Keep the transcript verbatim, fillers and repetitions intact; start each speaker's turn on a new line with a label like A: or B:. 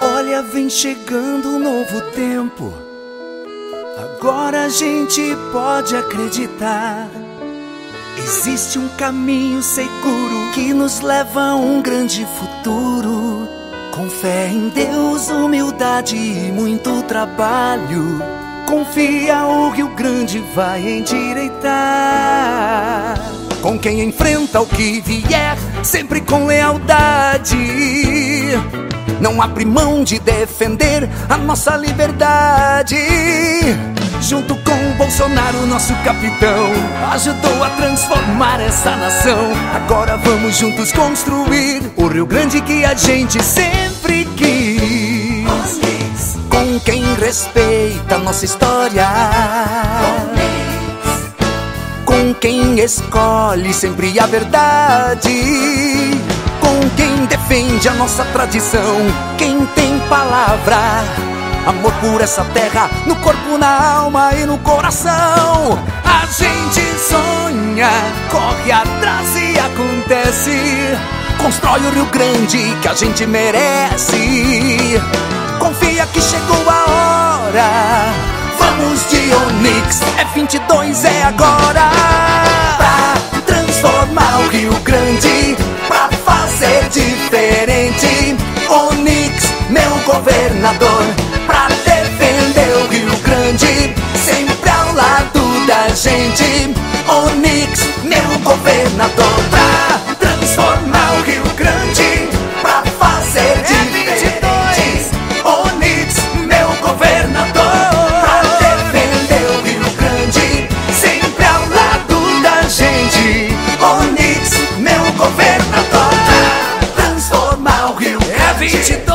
A: Olha, vem chegando um novo tempo. Agora a gente pode acreditar. Existe um caminho seguro que nos leva a um grande futuro. Com fé em Deus, humildade e muito trabalho, confia, o Rio Grande vai endireitar. Com quem enfrenta o que vier, sempre com lealdade, não abre mão de defender a nossa liberdade. Junto com o Bolsonaro, nosso capitão, ajudou a transformar essa nação. Agora vamos juntos construir o Rio Grande que a gente sempre quis. Com quem respeita a nossa história, com quem escolhe sempre a verdade, com quem defende a nossa tradição, quem tem palavra, amor por essa terra, no corpo, na alma e no coração. A gente sonha, corre atrás e acontece, constrói o Rio Grande que a gente merece. Confia que chegou a hora, vamos de Onix, é vinte e dois, é agora. Pra transformar o Rio Grande, pra fazer diferente, Onix, meu governador, pra defender o Rio Grande, sempre ao lado da gente. Onix, meu governador, pra transformar o Rio Grande, pra fazer diferente, Onix, meu governador, pra defender o Rio Grande, sempre ao lado da gente. Onix, meu governador, pra transformar o Rio Grande.